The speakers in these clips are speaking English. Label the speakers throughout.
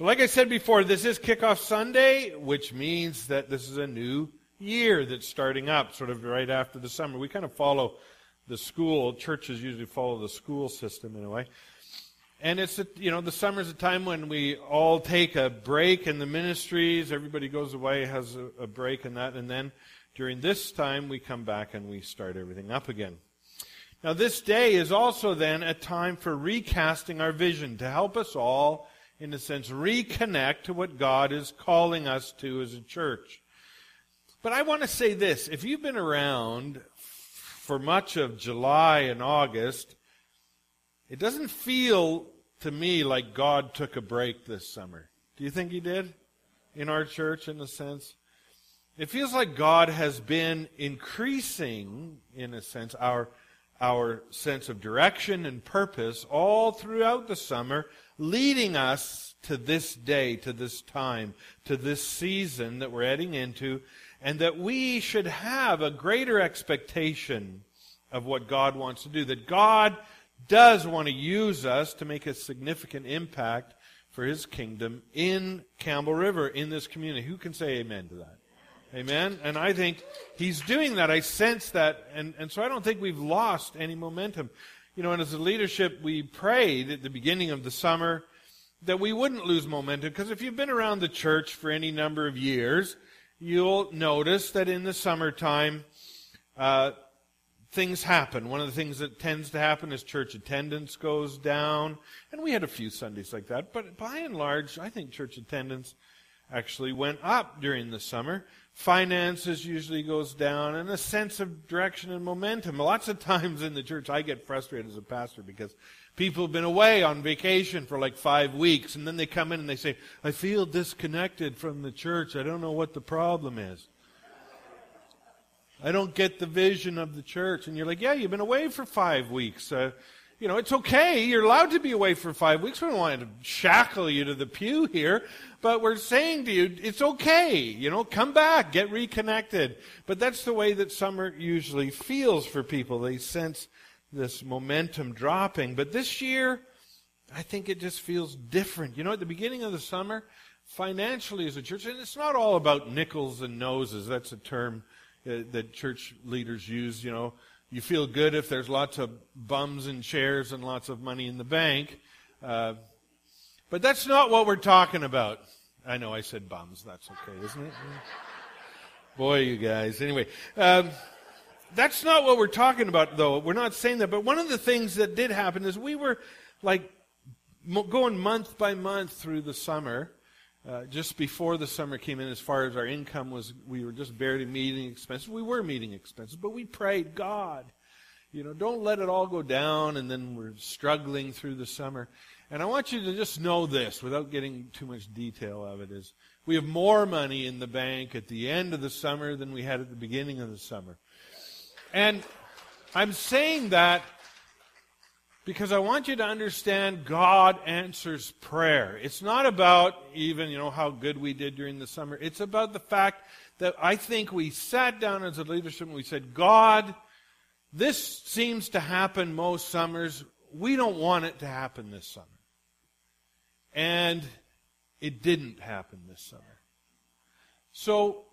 Speaker 1: So like I said before, this is Kickoff Sunday, which means that this is a new year that's starting up sort of right after the summer. We kind of follow the school. Churches usually follow the school system in a way. And it's, the summer's a time when we all take a break in the ministries. Everybody goes away, has a break in that. And then during this time, we come back and we start everything up again. Now, this day is also then a time for recasting our vision, to help us all, in a sense, reconnect to what God is calling us to as a church. But I want to say this. If you've been around for much of July and August, it doesn't feel to me like God took a break this summer. Do you think He did in our church, in a sense? It feels like God has been increasing, in a sense, our sense of direction and purpose all throughout the summer, leading us to this day, to this time, to this season that we're heading into, and that we should have a greater expectation of what God wants to do, that God does want to use us to make a significant impact for His kingdom in Campbell River, in this community. Who can say amen to that? Amen? And I think He's doing that. I sense that. And so I don't think we've lost any momentum. And as a leadership, we prayed at the beginning of the summer that we wouldn't lose momentum. Because if you've been around the church for any number of years, you'll notice that in the summertime, things happen. One of the things that tends to happen is church attendance goes down. And we had a few Sundays like that. But by and large, I think church attendance actually went up during the summer. Finances usually goes down, and a sense of direction and momentum. Lots of times in the church I get frustrated as a pastor because people have been away on vacation for like 5 weeks, and then they come in and they say, I feel disconnected from the church. I don't know what the problem is. I don't get the vision of the church. And you're like, yeah, you've been away for 5 weeks. It's okay. You're allowed to be away for 5 weeks. We don't want to shackle you to the pew here. But we're saying to you, it's okay. Come back, get reconnected. But that's the way that summer usually feels for people. They sense this momentum dropping. But this year, I think it just feels different. At the beginning of the summer, financially as a church, and it's not all about nickels and noses. That's a term that church leaders use, You feel good if there's lots of bums and chairs and lots of money in the bank. But that's not what we're talking about. I know I said bums. That's okay, isn't it? Boy, you guys. Anyway, that's not what we're talking about, though. We're not saying that. But one of the things that did happen is we were like going month by month through the summer. Just before the summer came in, as far as our income was, we were just barely meeting expenses. We were meeting expenses, but we prayed, God, don't let it all go down, and then we're struggling through the summer. And I want you to just know this, without getting too much detail of it, is we have more money in the bank at the end of the summer than we had at the beginning of the summer. And I'm saying that because I want you to understand God answers prayer. It's not about even, how good we did during the summer. It's about the fact that I think we sat down as a leadership and we said, God, this seems to happen most summers. We don't want it to happen this summer. And it didn't happen this summer. So,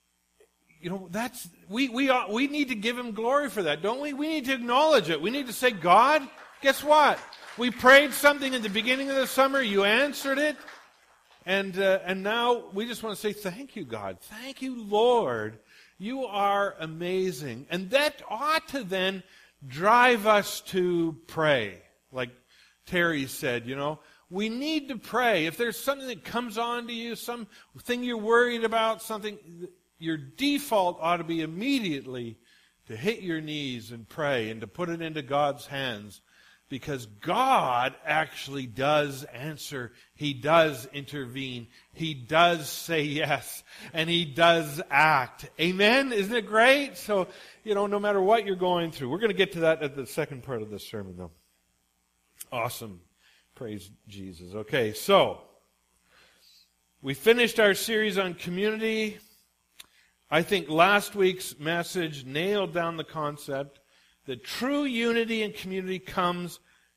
Speaker 1: we need to give Him glory for that, don't we? We need to acknowledge it. We need to say, God, guess what? We prayed something at the beginning of the summer. You answered it. And now we just want to say, thank you, God. Thank you, Lord. You are amazing. And that ought to then drive us to pray. Like Terry said, we need to pray. If there's something that comes on to you, something you're worried about, your default ought to be immediately to hit your knees and pray and to put it into God's hands. Because God actually does answer. He does intervene. He does say yes. And He does act. Amen? Isn't it great? So, no matter what you're going through. We're going to get to that at the second part of this sermon, though. Awesome. Praise Jesus. Okay, so we finished our series on community. I think last week's message nailed down the concept that true unity and community comes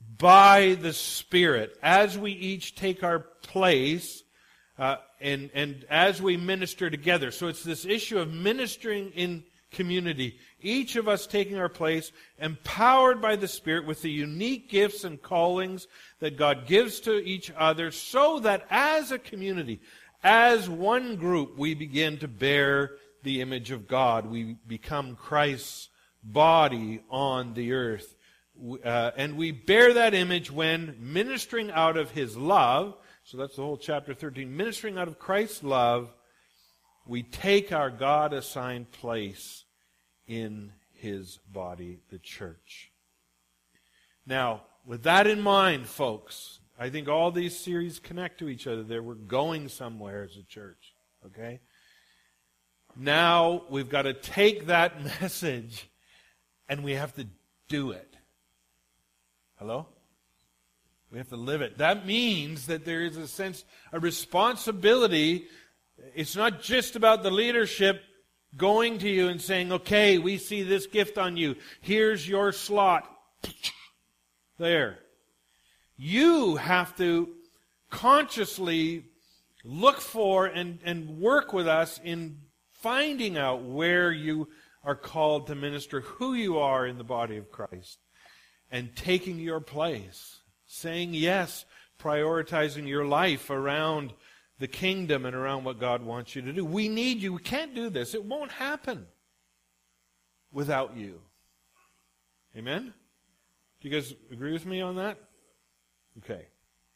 Speaker 1: by the Spirit as we each take our place and as we minister together. So it's this issue of ministering in community. Each of us taking our place, empowered by the Spirit with the unique gifts and callings that God gives to each other, so that as a community, as one group, we begin to bear the image of God. We become Christ's body on the earth. And we bear that image when ministering out of His love. So that's the whole chapter 13. Ministering out of Christ's love, we take our God-assigned place in His body, the church. Now, with that in mind, folks, I think all these series connect to each other there. We're going somewhere as a church, okay? Now, we've got to take that message and we have to do it. Hello? We have to live it. That means that there is a sense, a responsibility. It's not just about the leadership going to you and saying, okay, we see this gift on you. Here's your slot. There. You have to consciously look for and work with us in finding out where you are called to minister, who you are in the body of Christ, and taking your place, saying yes, prioritizing your life around the kingdom and around what God wants you to do. We need you. We can't do this. It won't happen without you. Amen? Do you guys agree with me on that? Okay.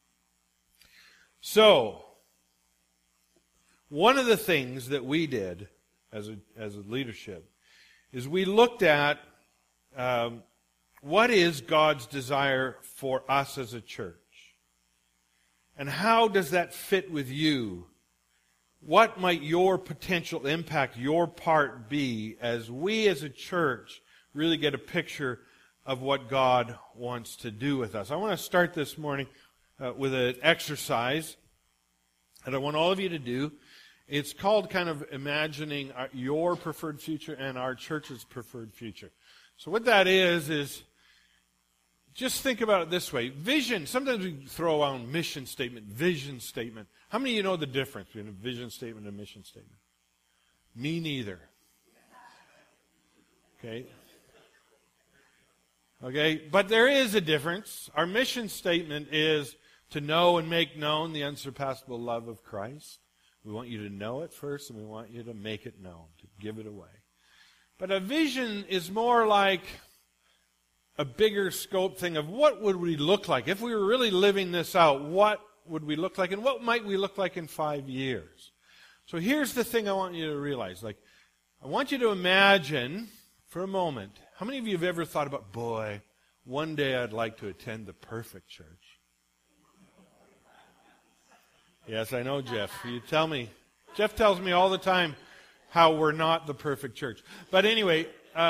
Speaker 1: So, one of the things that we did as a leadership is we looked at what is God's desire for us as a church. And how does that fit with you? What might your potential impact, your part be as we as a church really get a picture of what God wants to do with us? I want to start this morning with an exercise that I want all of you to do. It's called kind of imagining your preferred future and our church's preferred future. So what that is just think about it this way. Vision, sometimes we throw around mission statement, vision statement. How many of you know the difference between a vision statement and a mission statement? Me neither. Okay, but there is a difference. Our mission statement is to know and make known the unsurpassable love of Christ. We want you to know it first, and we want you to make it known, to give it away. But a vision is more like a bigger scope thing of what would we look like if we were really living this out. What would we look like, and what might we look like in 5 years? So here's the thing I want you to realize. I want you to imagine for a moment, how many of you have ever thought about, boy, one day I'd like to attend the perfect church? Yes, I know, Jeff. You tell me. Jeff tells me all the time how we're not the perfect church. But anyway,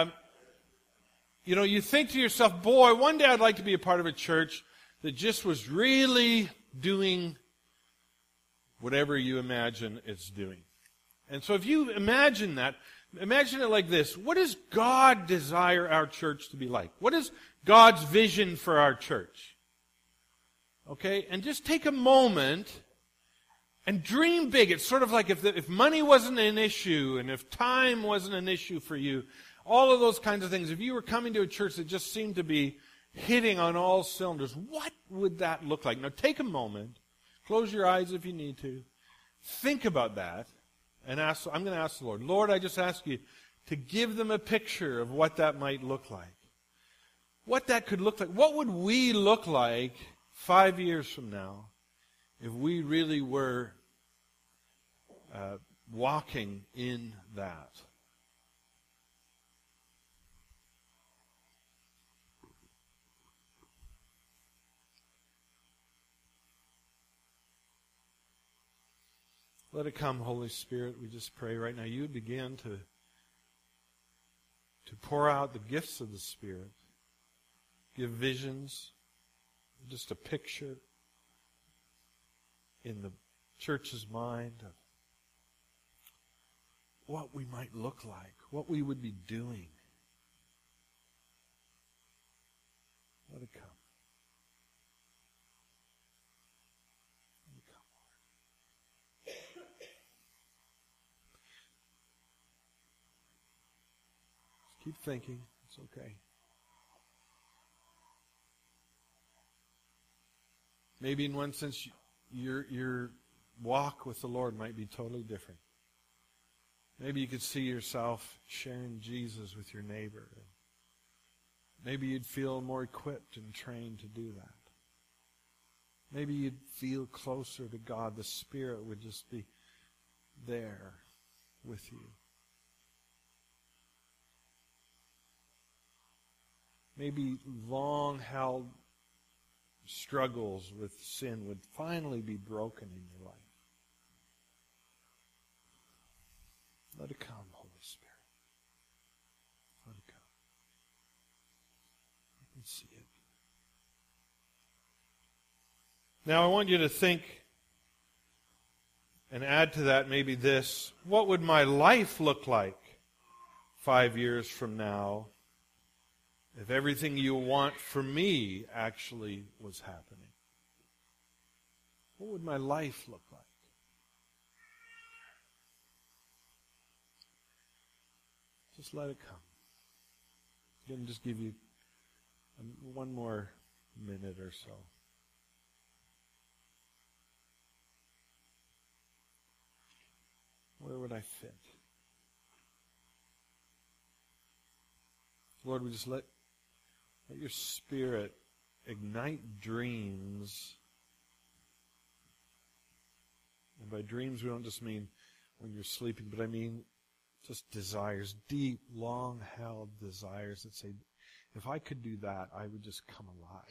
Speaker 1: you think to yourself, boy, one day I'd like to be a part of a church that just was really doing whatever you imagine it's doing. And so if you imagine that, imagine it like this. What does God desire our church to be like? What is God's vision for our church? Okay? And just take a moment and dream big. It's sort of like if money wasn't an issue and if time wasn't an issue for you, all of those kinds of things. If you were coming to a church that just seemed to be hitting on all cylinders, what would that look like? Now take a moment, close your eyes if you need to, think about that, and I'm going to ask the Lord, Lord, I just ask you to give them a picture of what that might look like. What that could look like. What would we look like 5 years from now if we really were walking in that? Let it come, Holy Spirit. We just pray right now you would begin to pour out the gifts of the Spirit. Give visions, just a picture in the church's mind of what we might look like, what we would be doing. Let it come. Keep thinking. It's okay. Maybe in one sense, your walk with the Lord might be totally different. Maybe you could see yourself sharing Jesus with your neighbor. Maybe you'd feel more equipped and trained to do that. Maybe you'd feel closer to God. The Spirit would just be there with you. Maybe long-held struggles with sin would finally be broken in your life. Let it come, Holy Spirit. Let it come. I can see it. Now I want you to think and add to that maybe this. What would my life look like 5 years from now if everything you want for me actually was happening? What would my life look like? Just let it come. I'm going to just give you one more minute or so. Where would I fit? Lord, we just let your Spirit ignite dreams. And by dreams, we don't just mean when you're sleeping, but I mean just desires, deep, long-held desires that say, if I could do that, I would just come alive.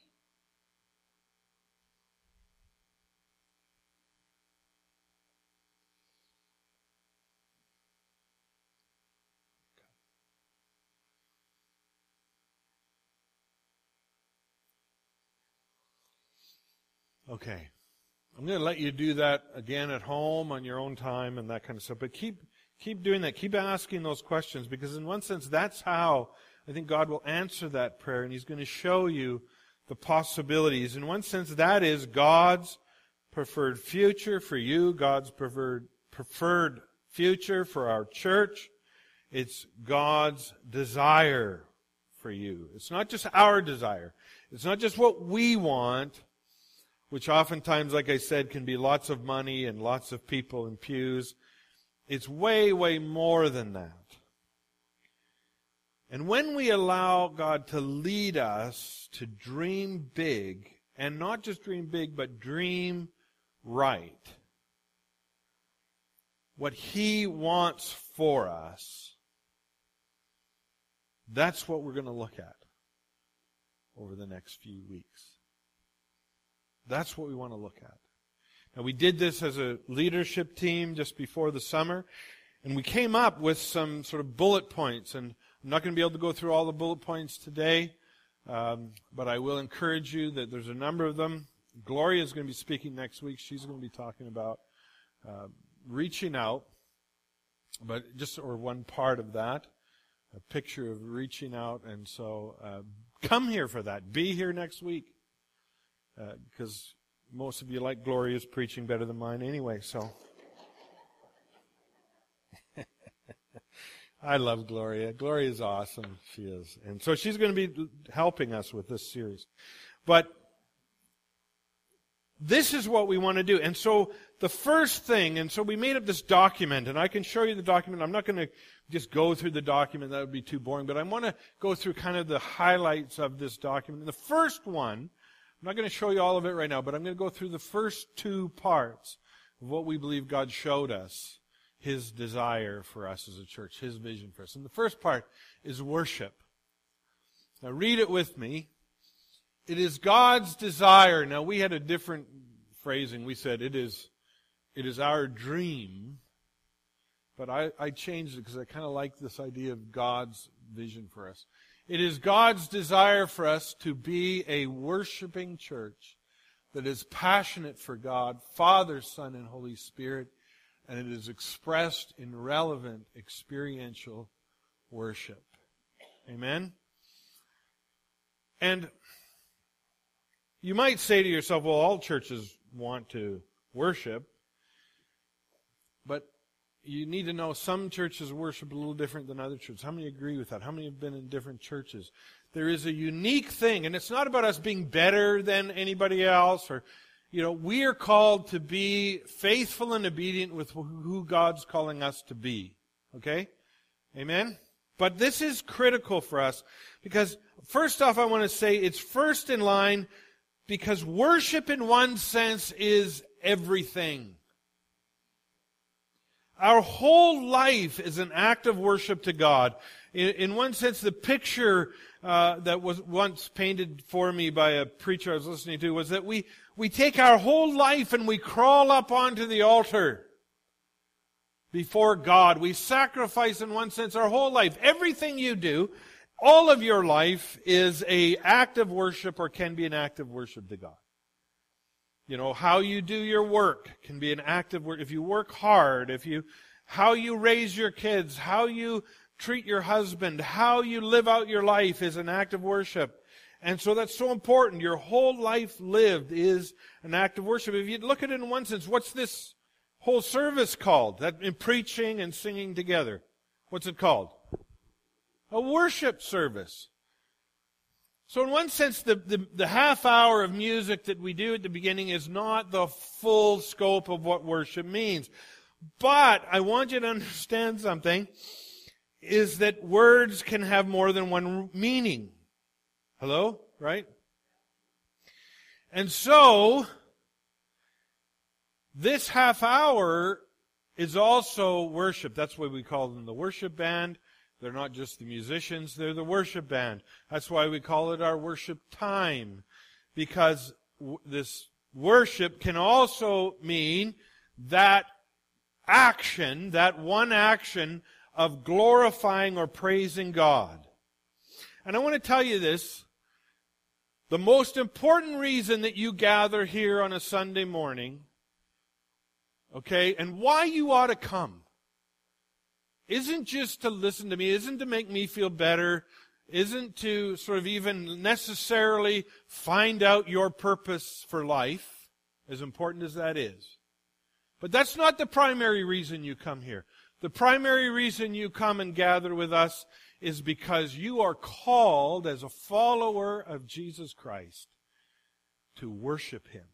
Speaker 1: Okay. I'm going to let you do that again at home on your own time and that kind of stuff. But keep doing that. Keep asking those questions, because in one sense, that's how I think God will answer that prayer, and He's going to show you the possibilities. In one sense, that is God's preferred future for you, God's preferred future for our church. It's God's desire for you. It's not just our desire. It's not just what we want, which oftentimes, like I said, can be lots of money and lots of people in pews. It's way, way more than that. And when we allow God to lead us to dream big, and not just dream big, but dream right, what He wants for us, that's what we're going to look at over the next few weeks. That's what we want to look at. Now, we did this as a leadership team just before the summer, and we came up with some sort of bullet points. And I'm not going to be able to go through all the bullet points today, but I will encourage you that there's a number of them. Gloria is going to be speaking next week. She's going to be talking about reaching out, but just or one part of that, a picture of reaching out. And so come here for that. Be here next week. Because most of you like Gloria's preaching better than mine anyway, so. I love Gloria. Gloria is awesome. She is. And so she's going to be helping us with this series. But this is what we want to do. And so the first thing, and so we made up this document, and I can show you the document. I'm not going to just go through the document. That would be too boring. But I want to go through kind of the highlights of this document. And the first one, I'm not going to show you all of it right now, but I'm going to go through the first two parts of what we believe God showed us, His desire for us as a church, His vision for us. And the first part is worship. Now read it with me. It is God's desire. Now we had a different phrasing. We said it is our dream, but I changed it because I kind of like this idea of God's vision for us. It is God's desire for us to be a worshiping church that is passionate for God, Father, Son, and Holy Spirit, and it is expressed in relevant, experiential worship. Amen? And you might say to yourself, well, all churches want to worship, but you need to know some churches worship a little different than other churches. How many agree with that? How many have been in different churches? There is a unique thing, and it's not about us being better than anybody else, or, we are called to be faithful and obedient with who God's calling us to be. Okay? Amen? But this is critical for us, because first off, I want to say it's first in line, because worship in one sense is everything. Our whole life is an act of worship to God. In one sense, the picture that was once painted for me by a preacher I was listening to was that we take our whole life and we crawl up onto the altar before God. We sacrifice, in one sense, our whole life. Everything you do, all of your life is an act of worship, or can be an act of worship to God. How you do your work can be an act of work. If you work hard, how you raise your kids, how you treat your husband, how you live out your life is an act of worship. And so that's so important. Your whole life lived is an act of worship. If you look at it in one sense, what's this whole service called? That in preaching and singing together. What's it called? A worship service. So in one sense, the half hour of music that we do at the beginning is not the full scope of what worship means. But I want you to understand something, is that words can have more than one meaning. Hello? Right? And so, this half hour is also worship. That's why we call them the worship band. They're not just the musicians, they're the worship band. That's why we call it our worship time. Because this worship can also mean that action, that one action of glorifying or praising God. And I want to tell you this. The most important reason that you gather here on a Sunday morning, okay, and why you ought to come, isn't just to listen to me, isn't to make me feel better, isn't to sort of even necessarily find out your purpose for life, as important as that is. But that's not the primary reason you come here. The primary reason you come and gather with us is because you are called as a follower of Jesus Christ to worship Him.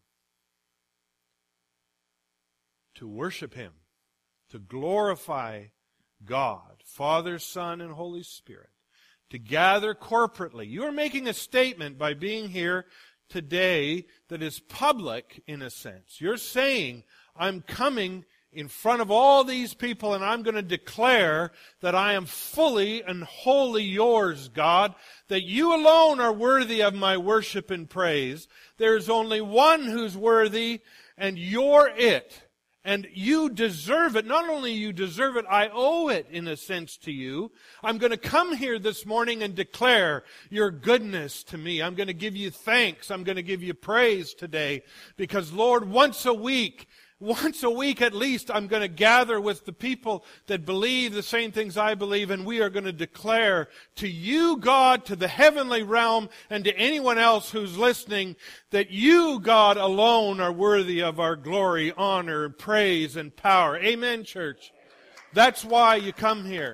Speaker 1: To worship Him. To glorify God, Father, Son, and Holy Spirit, to gather corporately. You are making a statement by being here today that is public in a sense. You're saying, I'm coming in front of all these people and I'm going to declare that I am fully and wholly yours, God, that you alone are worthy of my worship and praise. There's only one who's worthy, and you're it. And you deserve it. Not only you deserve it, I owe it in a sense to you. I'm going to come here this morning and declare your goodness to me. I'm going to give you thanks. I'm going to give you praise today. Because, Lord, once a week at least, I'm going to gather with the people that believe the same things I believe, and we are going to declare to you, God, to the heavenly realm, and to anyone else who's listening, that you, God, alone are worthy of our glory, honor, praise, and power. Amen, church? That's why you come here.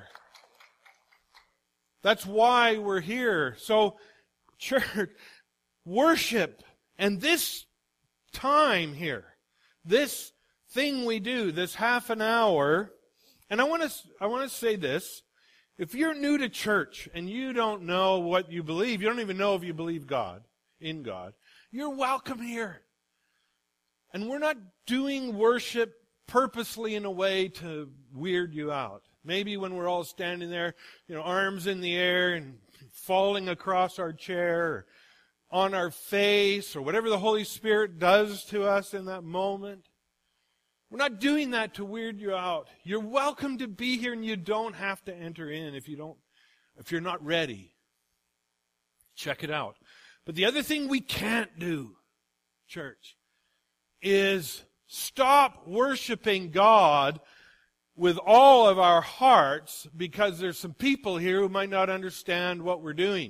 Speaker 1: That's why we're here. So, church, worship, and this time here, this thing we do, this half an hour, and I want to say this. If you're new to church and you don't know what you believe, you don't even know if you believe God, in God, you're welcome here. And we're not doing worship purposely in a way to weird you out. Maybe when we're all standing there, arms in the air and falling across our chair, or on our face, or whatever the Holy Spirit does to us in that moment. We're not doing that to weird you out. You're welcome to be here, and you don't have to enter in if you're not ready. Check it out. But the other thing we can't do, church, is stop worshiping God with all of our hearts because there's some people here who might not understand what we're doing.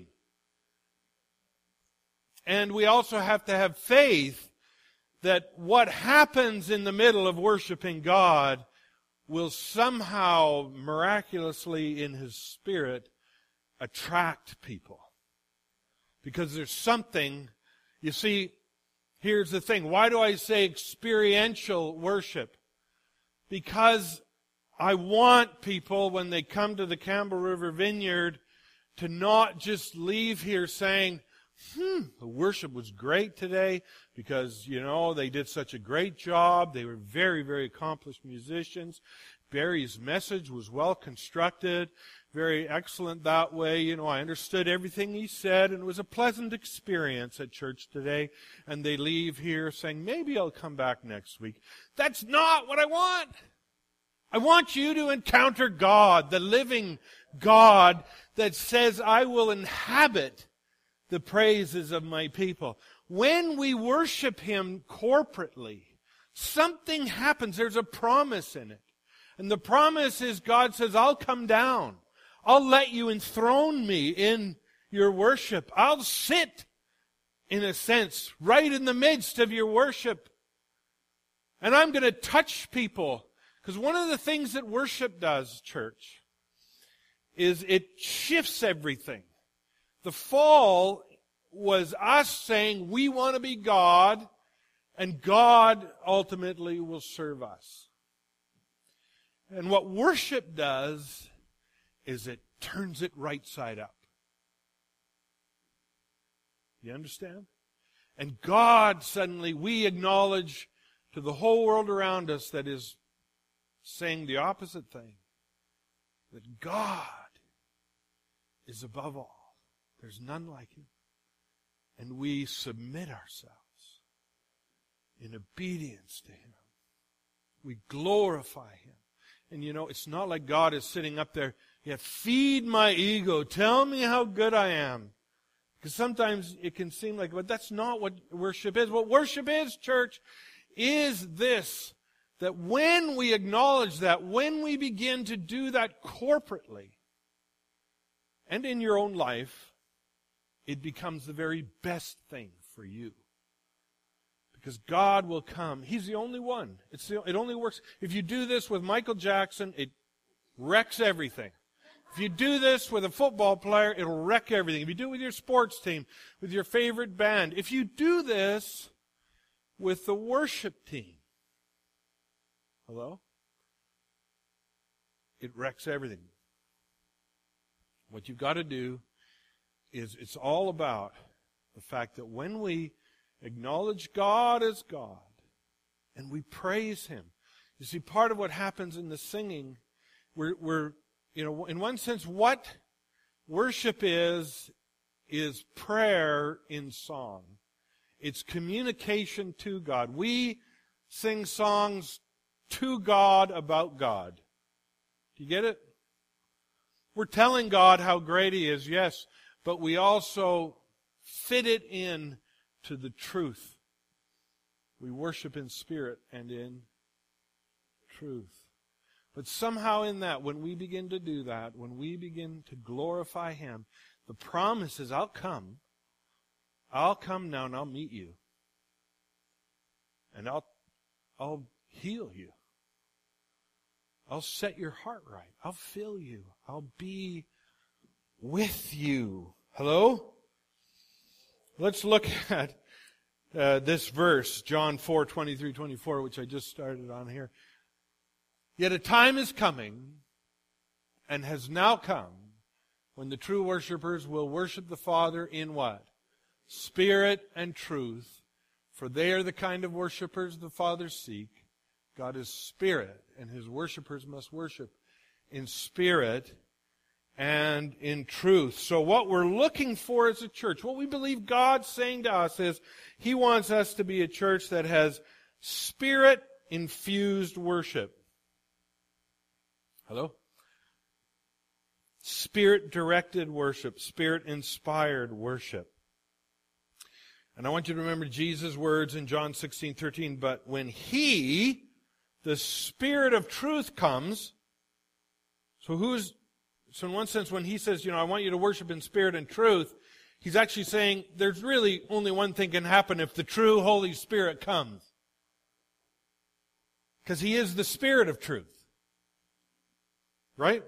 Speaker 1: And we also have to have faith that what happens in the middle of worshiping God will somehow miraculously in His Spirit attract people. Because there's something, you see, here's the thing. Why do I say experiential worship? Because I want people, when they come to the Campbell River Vineyard, to not just leave here saying, the worship was great today because, they did such a great job. They were very, very accomplished musicians. Barry's message was well constructed, very excellent that way. I understood everything he said, and it was a pleasant experience at church today. And they leave here saying, maybe I'll come back next week. That's not what I want. I want you to encounter God, the living God that says, I will inhabit the praises of my people. When we worship Him corporately, something happens. There's a promise in it. And the promise is God says, I'll come down. I'll let you enthrone me in your worship. I'll sit, in a sense, right in the midst of your worship. And I'm going to touch people. Because one of the things that worship does, church, is it shifts everything. The fall was us saying we want to be God, and God ultimately will serve us. And what worship does is it turns it right side up. You understand? And God suddenly, we acknowledge to the whole world around us that is saying the opposite thing, that God is above all. There's none like Him. And we submit ourselves in obedience to Him. We glorify Him. And it's not like God is sitting up there, feed my ego, tell me how good I am. Because sometimes it can seem like, but that's not what worship is. What worship is, church, is this, that when we acknowledge that, when we begin to do that corporately, and in your own life, it becomes the very best thing for you. Because God will come. He's the only one. It only works. If you do this with Michael Jackson, it wrecks everything. If you do this with a football player, it'll wreck everything. If you do it with your sports team, with your favorite band, if you do this with the worship team, hello? It wrecks everything. What you've got to do is it's all about the fact that when we acknowledge God as God and we praise Him. You see, part of what happens in the singing, we're in one sense, what worship is prayer in song. It's communication to God. We sing songs to God about God. Do you get it? We're telling God how great He is, yes, but we also fit it in to the truth. We worship in spirit and in truth. But somehow in that, when we begin to do that, when we begin to glorify Him, the promise is, I'll come now and I'll meet you. And I'll heal you. I'll set your heart right. I'll fill you. I'll be with you. Hello? Let's look at this verse, John 4:23-24, which I just started on here. Yet a time is coming, and has now come, when the true worshipers will worship the Father in what? Spirit and truth. For they are the kind of worshipers the Father seek. God is spirit, and His worshipers must worship in spirit and in truth. So what we're looking for as a church, what we believe God's saying to us is He wants us to be a church that has spirit-infused worship. Hello? Spirit-directed worship, Spirit-inspired worship. And I want you to remember Jesus' words in John 16:13, but when He, the Spirit of truth, comes, so in one sense, when He says, I want you to worship in spirit and truth, He's actually saying there's really only one thing can happen if the true Holy Spirit comes. Because He is the Spirit of truth. Right?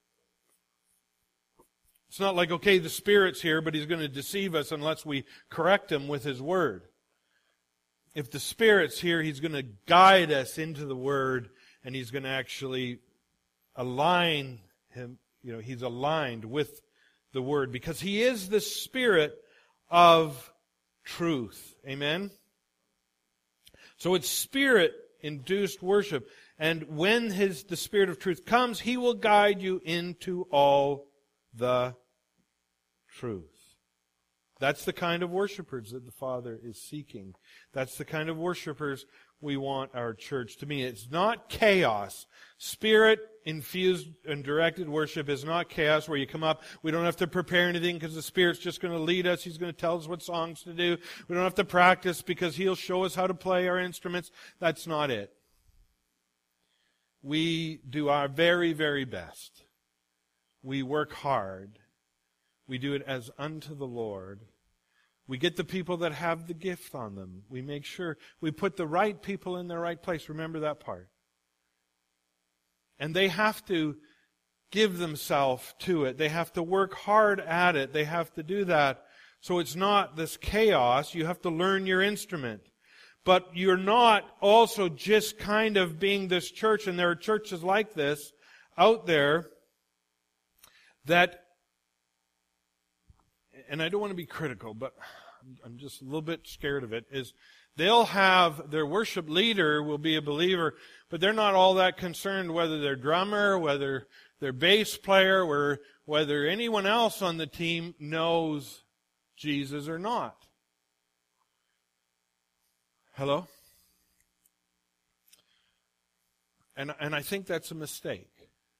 Speaker 1: It's not like, okay, the Spirit's here, but He's going to deceive us unless we correct Him with His Word. If the Spirit's here, He's going to guide us into the Word, and He's going to actually align Him. He's aligned with the Word, because He is the Spirit of truth. Amen? So it's Spirit-induced worship. And when the Spirit of truth comes, He will guide you into all the truth. That's the kind of worshipers that the Father is seeking. That's the kind of worshipers we want our church to be. It's not chaos. Spirit-infused and directed worship is not chaos where you come up. We don't have to prepare anything because the Spirit's just going to lead us. He's going to tell us what songs to do. We don't have to practice because He'll show us how to play our instruments. That's not it. We do our very, very best. We work hard. We do it as unto the Lord. We get the people that have the gift on them. We make sure we put the right people in their right place. Remember that part. And they have to give themselves to it. They have to work hard at it. They have to do that. So it's not this chaos. You have to learn your instrument. But you're not also just kind of being this church, and there are churches like this out there that, and I don't want to be critical, but I'm just a little bit scared of it, is they'll have, their worship leader will be a believer, but they're not all that concerned whether their drummer, whether their bass player, or whether anyone else on the team knows Jesus or not. Hello? And I think that's a mistake.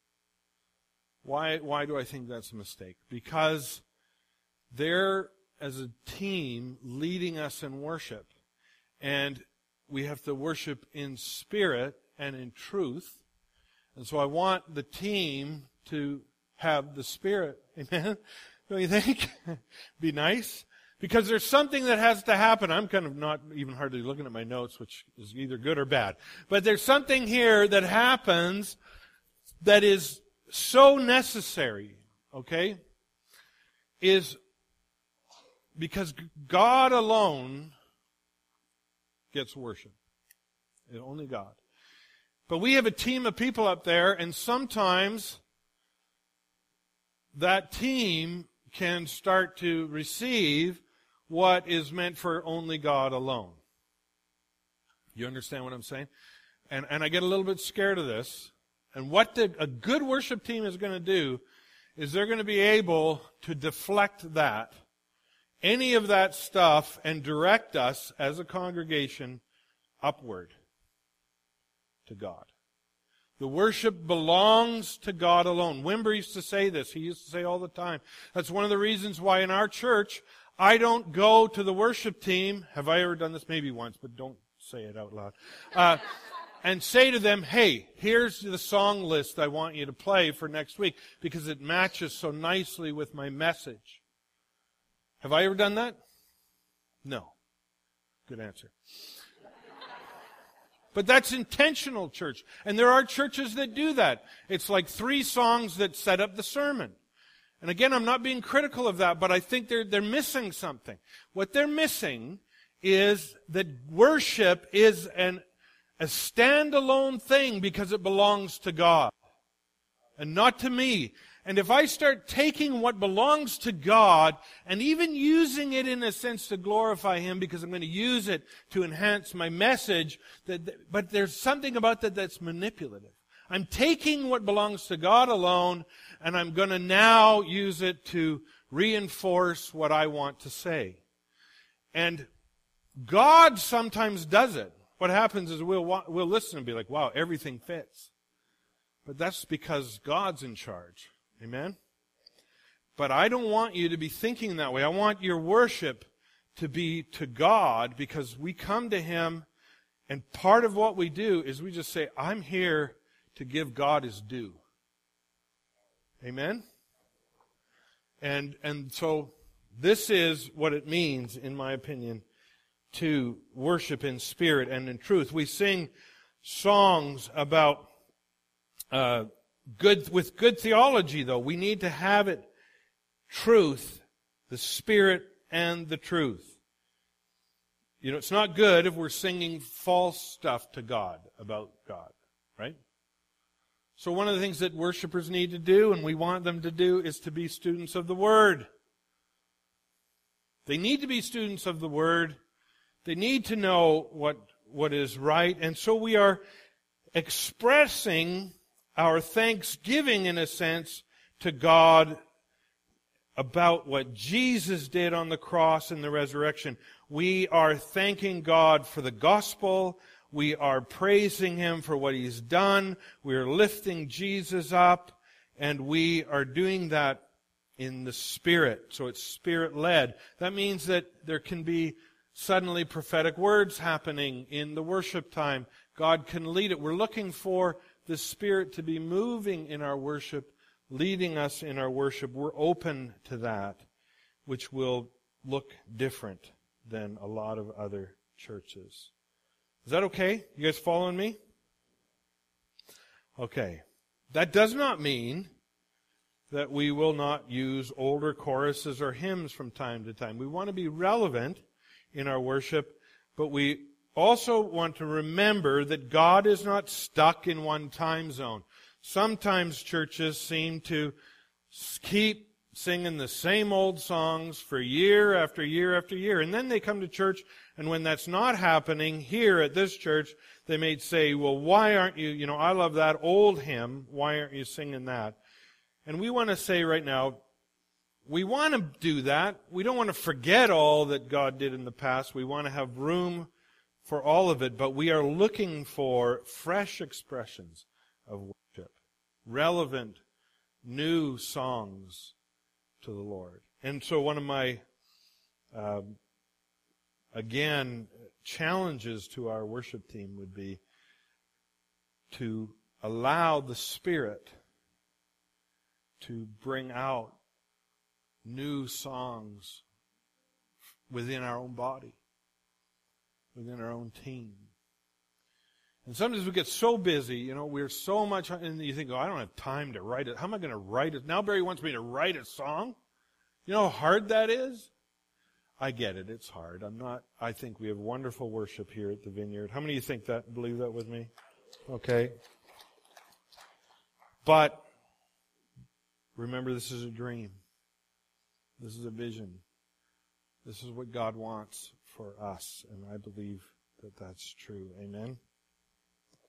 Speaker 1: Why do I think that's a mistake? Because they're, as a team, leading us in worship. And we have to worship in spirit and in truth. And so I want the team to have the Spirit. Amen? Don't you think? Be nice. Because there's something that has to happen. I'm kind of not even hardly looking at my notes, which is either good or bad. But there's something here that happens that is so necessary, okay? Is because God alone gets worship. Only God. But we have a team of people up there, and sometimes that team can start to receive what is meant for only God alone. You understand what I'm saying? And I get a little bit scared of this. And what a good worship team is going to do is they're going to be able to deflect that, any of that stuff, and direct us as a congregation upward to God. The worship belongs to God alone. Wimber used to say this. He used to say all the time. That's one of the reasons why in our church, I don't go to the worship team. Have I ever done this? Maybe once, but don't say it out loud. And say to them, hey, here's the song list I want you to play for next week because it matches so nicely with my message. Have I ever done that? No. Good answer. But that's intentional, church. And there are churches that do that. It's like 3 songs that set up the sermon. And again, I'm not being critical of that, but I think they're missing something. What they're missing is that worship is a standalone thing because it belongs to God and not to me. And if I start taking what belongs to God and even using it in a sense to glorify Him because I'm going to use it to enhance my message, but there's something about that that's manipulative. I'm taking what belongs to God alone and I'm going to now use it to reinforce what I want to say. And God sometimes does it. What happens is we'll listen and be like, wow, everything fits. But that's because God's in charge. Amen? But I don't want you to be thinking that way. I want your worship to be to God because we come to Him and part of what we do is we just say, I'm here to give God His due. Amen? And so this is what it means, in my opinion, to worship in spirit and in truth. We sing songs about with good theology, though. We need to have it truth, the Spirit and the truth. You know, it's not good if we're singing false stuff to God about God, right? So one of the things that worshipers need to do, and we want them to do, is to be students of the Word. They need to be students of the Word. They need to know what is right. And so we are expressing our thanksgiving, in a sense, to God about what Jesus did on the cross and the resurrection. We are thanking God for the gospel. We are praising Him for what He's done. We are lifting Jesus up. And we are doing that in the Spirit. So it's Spirit-led. That means that there can be suddenly prophetic words happening in the worship time. God can lead it. We're looking for the Spirit to be moving in our worship, leading us in our worship. We're open to that, which will look different than a lot of other churches. Is that okay? You guys following me? Okay. That does not mean that we will not use older choruses or hymns from time to time. We want to be relevant in our worship, but we also want to remember that God is not stuck in one time zone. Sometimes churches seem to keep singing the same old songs for year after year after year. And then they come to church, and when that's not happening here at this church, they may say, well, why aren't you, I love that old hymn. Why aren't you singing that? And we want to say right now, we want to do that. We don't want to forget all that God did in the past. We want to have room for all of it, but we are looking for fresh expressions of worship, relevant, new songs to the Lord. And so one of my, challenges to our worship team would be to allow the Spirit to bring out new songs within our own body, within our own team. And sometimes we get so busy, we're so much, and you think, I don't have time to write it. How am I going to write it? Now Barry wants me to write a song. You know how hard that is? I get it. It's hard. I think we have wonderful worship here at the Vineyard. How many of you believe that with me? Okay. But remember, this is a dream. This is a vision. This is what God wants for us, and I believe that that's true. Amen.